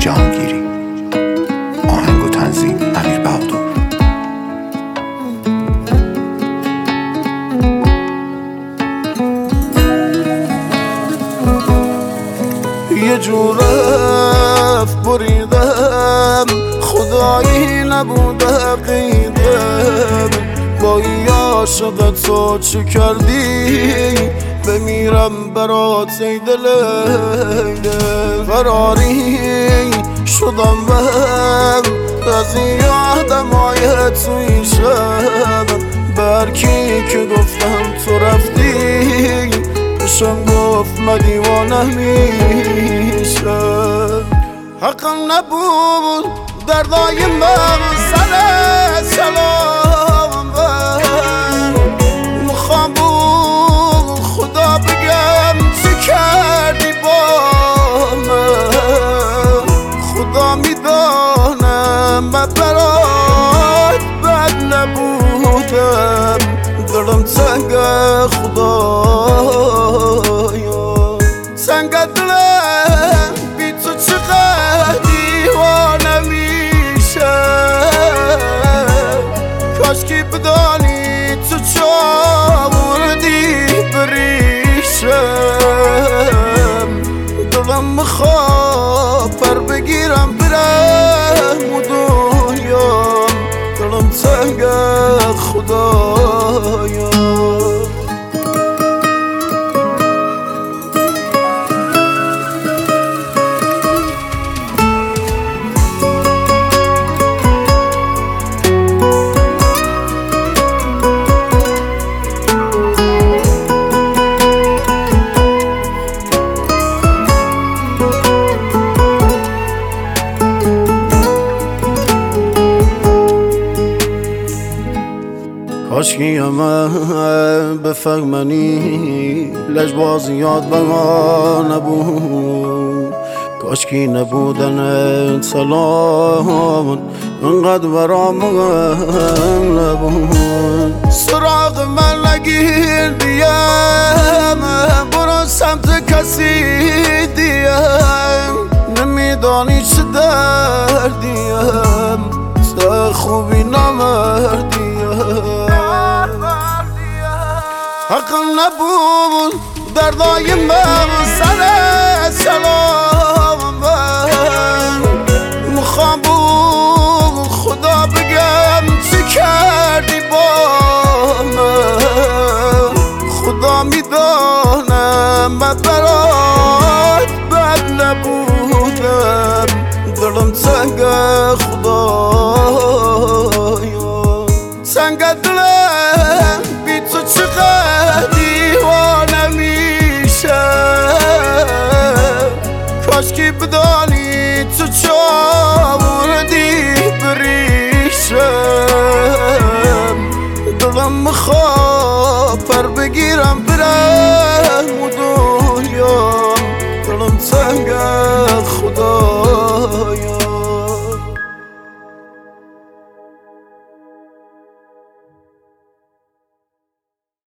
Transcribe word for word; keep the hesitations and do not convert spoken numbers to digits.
جهانگیری. آهنگ و تنظیم امیر بهادر. یه جور رفت بریدم، خدایی نبوده قیدم، با این عاشقت تو چه کردی؟ بمیرم برات ای دل فراری شدم من از این آدمای توی شب. برکی که گفتم تو رفتی بشم گفت من دیوانه میشه. حقم نبود دردای من سر سلام من، مخوام بود خدا بگم چی کردی با من. خدا میدانم من برات بد نبودم، دلم تنگ خدایا، تنگ دلم بی تو چقدر دیوانه میشه. کاش که بدانی تو چاوردی بریشم، دلم میخواد پر بگیرم برم و دنیام، دلم تنگ خدایا. کاشکی همه بفهمنی لجبازیات به ما نبود، کاشکی نبودن سلام انقدر برام نبود. سراغ من نگیر دیم، برو سمت کسی دیم، نمیدانی چه دردیم، تو خوبی نمردیم. حقم نبود دردای من سر سلام من، مخوام بود خدا بگم چی کردی با من. خدا میدانم من برات بد نبودم، دلم تنگ خدا.